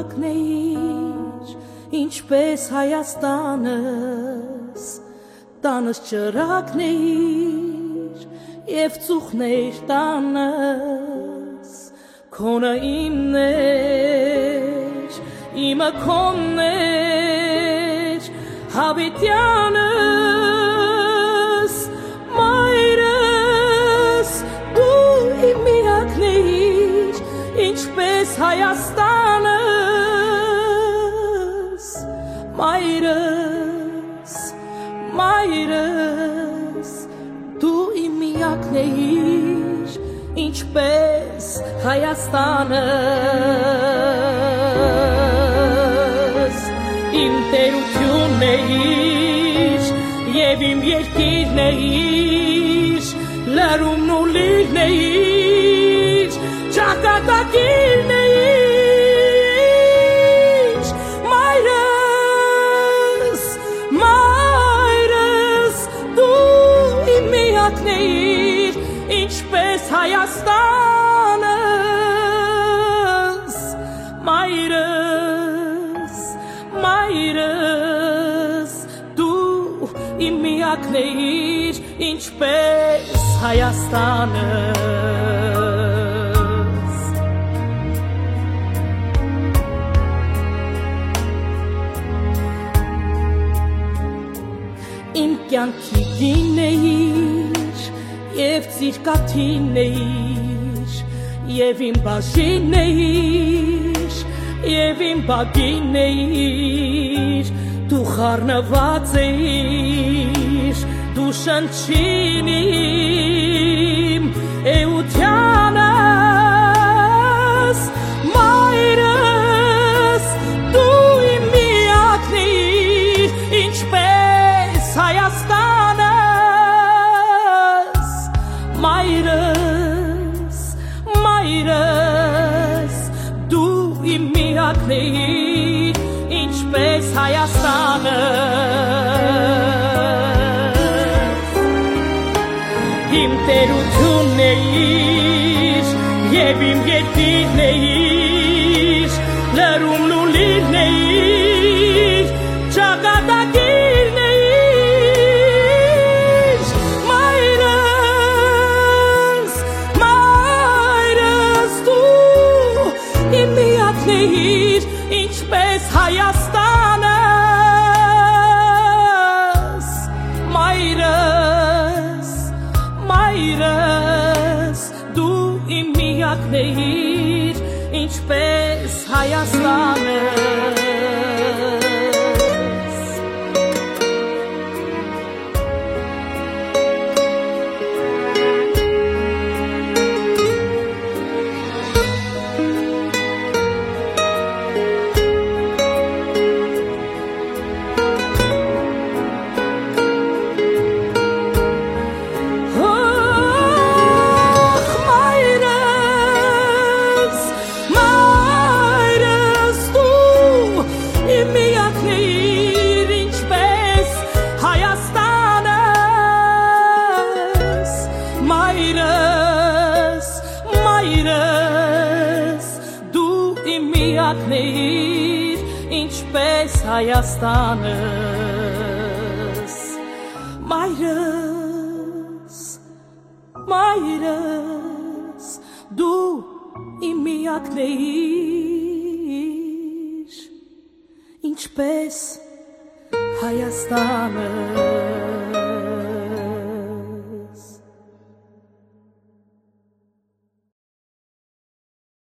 միակնեիր, ինչպես Հայաստանս, տանս ճրակնեիր և ծուխներ տանս, քոնը իմն էր, իմը քոնն էր, հավիտյանս, մայրս, դու իմ միակնեիր, ինչպես Հայաստանս, մայրս, մայրս, դու իմ միակնեիր, ինչպես Հայաստանս, իմ տերությունն էիր, և իմ երկիրն էիր, լրումն ու լիրն էիր, ճակատագիրն էիր, մայրս, մայրս, դու իմ միակն էիր, ինչպես Հայաստանս, մայրս, մայրս, դու իմ միակն էիր, ինչպես Հայաստանս, իմ կյանքի գինն էիր, և ծիրկաթին էիր, և իմ բաժինն էիր, և իմ բագինն էիր, դու խառնված էիր, դու շնչին իմ էությանս, մայրս, դու իմ միակն էիր, ինչպես Հայաստանս, մայրս, մայրս, դու իմ միակն էիր, ինչպես Հայաստանս, իմ տերությունն էիր, և իմ երկիրն էիր, լրումն ու լիրն էիր, ճակատագիրն էիր, մայրս, մայրս, դու իմ միակն էիր, ինչպես Հայաստանս, մայրս, մայրս, դու իմ միակն էիր, ինչպես Հայաստանս, ինչպես Հայաստանս, մայրս, մայրս, դու իմ միակն էիր, ինչպես Հայաստանս,